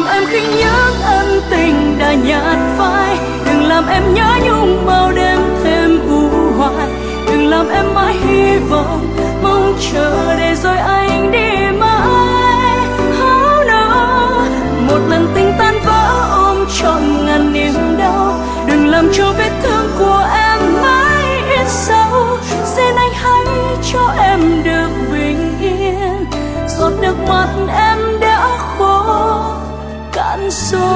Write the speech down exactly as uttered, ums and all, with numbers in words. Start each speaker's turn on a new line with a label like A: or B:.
A: em khi nhớ ân tình đã nhạt phai. Đừng làm em nhớ nhung bao đêm thêm u hoài. Đừng làm em mãi hy vọng mong chờ để rồi anh đi mãi. Oh no, một lần tình tan vỡ ôm trọn ngàn niềm đau. Đừng làm cho vết thương của em mãi in sâu. Xin anh hãy cho em được bình yên. Giọt nước mắt em đã khô cạn rồi.